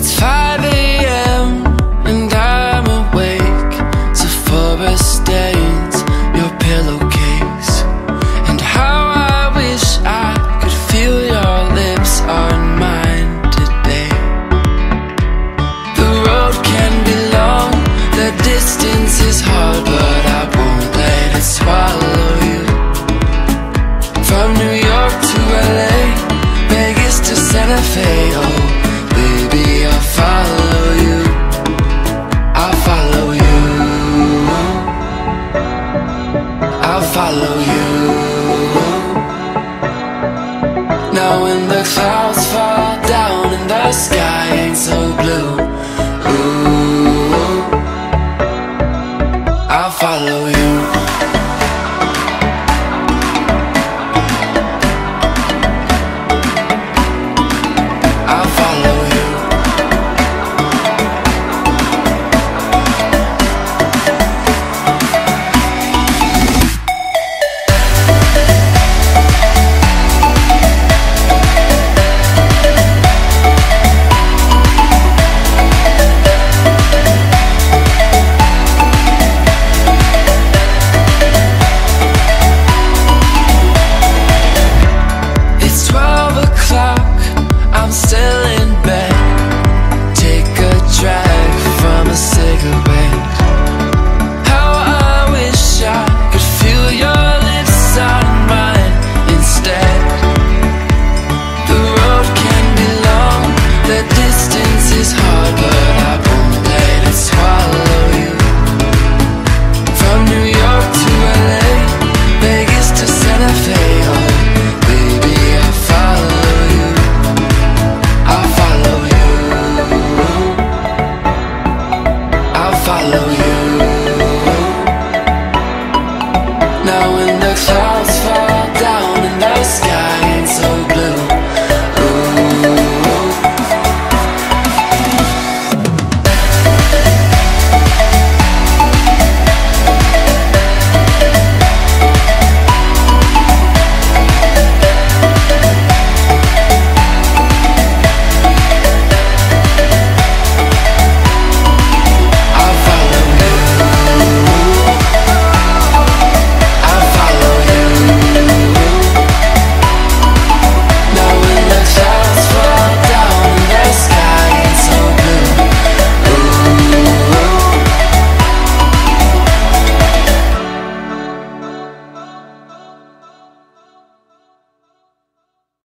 5 a.m. and I'm awake. Sephora stains your pillowcase. And how I wish I could feel your lips on mine today. The road can be long, the distance is hard, but I won't let it swallow you. From New York to LA, Vegas to Santa Fe, oh baby, I'll follow you. I'll follow you. I'll follow you.